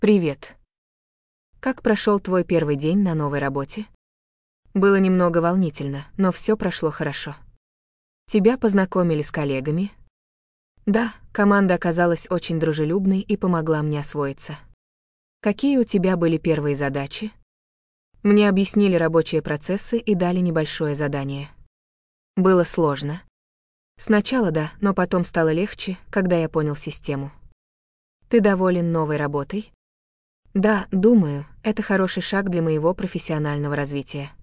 Привет. Как прошел твой первый день на новой работе? Было немного волнительно, но все прошло хорошо. Тебя познакомили с коллегами? Да, команда оказалась очень дружелюбной и помогла мне освоиться. Какие у тебя были первые задачи? Мне объяснили рабочие процессы и дали небольшое задание. Было сложно. Сначала да, но потом стало легче, когда я понял систему. Ты доволен новой работой? Да, думаю, это хороший шаг для моего профессионального развития.